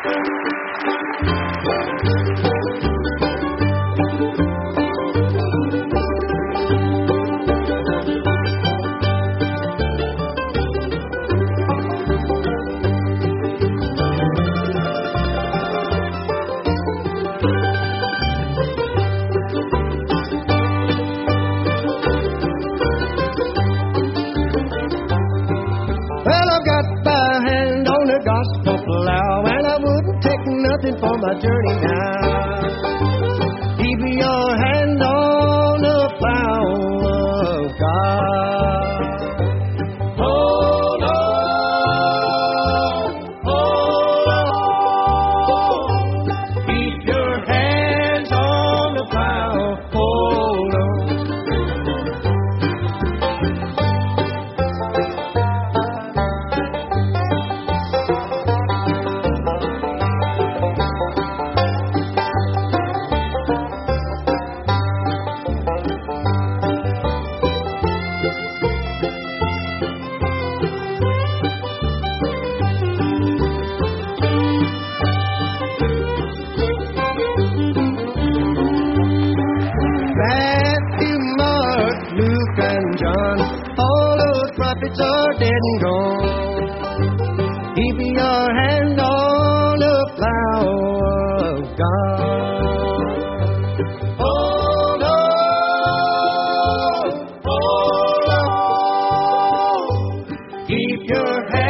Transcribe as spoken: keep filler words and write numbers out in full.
Well, I've got my hand on the gospel plow, and I wouldn't take nothing for my journey now. Keep your hand on the plow of God. Hold on, hold on. Keep your hands on the plow, hold on. Matthew, Mark, Luke, and John, all those prophets are dead and gone. Keep your hand on the plow of God. Hold on, hold on. Keep your hand